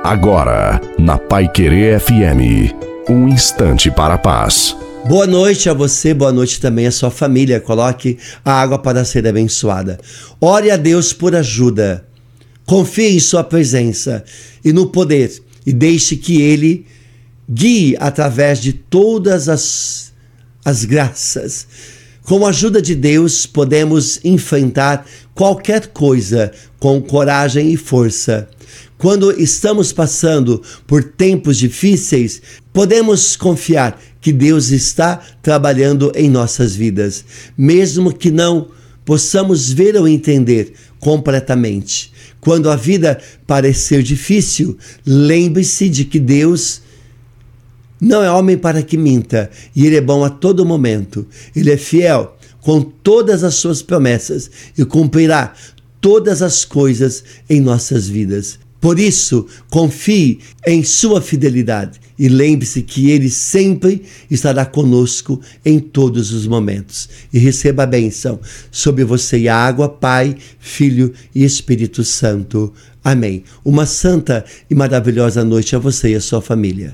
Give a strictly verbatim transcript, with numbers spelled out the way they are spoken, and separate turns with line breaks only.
Agora, na Paiquerê F M, um instante para a paz.
Boa noite a você, boa noite também à sua família. Coloque a água para ser abençoada. Ore a Deus por ajuda. Confie em sua presença e no poder e deixe que Ele guie através de todas as, as graças. Com a ajuda de Deus, podemos enfrentar qualquer coisa com coragem e força. Quando estamos passando por tempos difíceis, podemos confiar que Deus está trabalhando em nossas vidas, mesmo que não possamos ver ou entender completamente. Quando a vida parecer difícil, lembre-se de que Deus não é homem para que minta, e Ele é bom a todo momento. Ele é fiel com todas as suas promessas e cumprirá todas as coisas em nossas vidas. Por isso, confie em sua fidelidade e lembre-se que Ele sempre estará conosco em todos os momentos. E receba a bênção sobre você e a água, Pai, Filho e Espírito Santo. Amém. Uma santa e maravilhosa noite a você e a sua família.